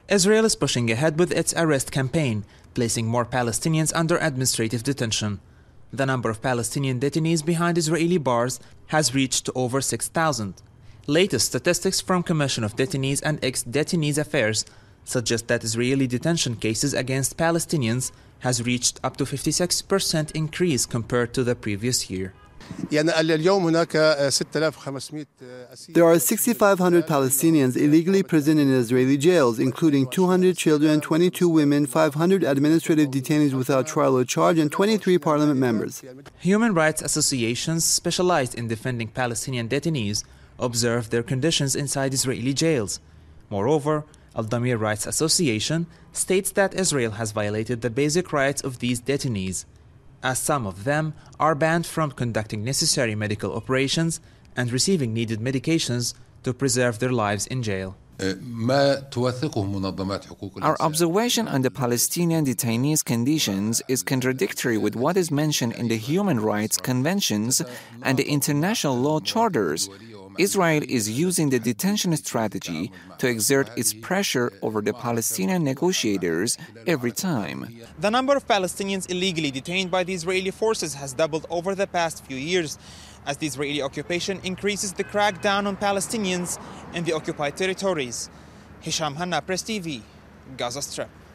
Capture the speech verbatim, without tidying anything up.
Israel is pushing ahead with its arrest campaign, placing more Palestinians under administrative detention. The number of Palestinian detainees behind Israeli bars has reached over six thousand. Latest statistics from Commission of Detainees and Ex-Detainees Affairs suggest that Israeli detention cases against Palestinians has reached up to fifty-six percent increase compared to the previous year. There are six thousand five hundred Palestinians illegally imprisoned in Israeli jails, including two hundred children, twenty-two women, five hundred administrative detainees without trial or charge, and twenty-three parliament members. Human rights associations specialized in defending Palestinian detainees observe their conditions inside Israeli jails. Moreover, Al-Damir Rights Association states that Israel has violated the basic rights of these detainees, as some of them are banned from conducting necessary medical operations and receiving needed medications to preserve their lives in jail. Our observation on the Palestinian detainees' conditions is contradictory with what is mentioned in the human rights conventions and the international law charters. Israel is using the detention strategy to exert its pressure over the Palestinian negotiators every time. The number of Palestinians illegally detained by the Israeli forces has doubled over the past few years, as the Israeli occupation increases the crackdown on Palestinians in the occupied territories. Hisham Hanna, Press T V, Gaza Strip.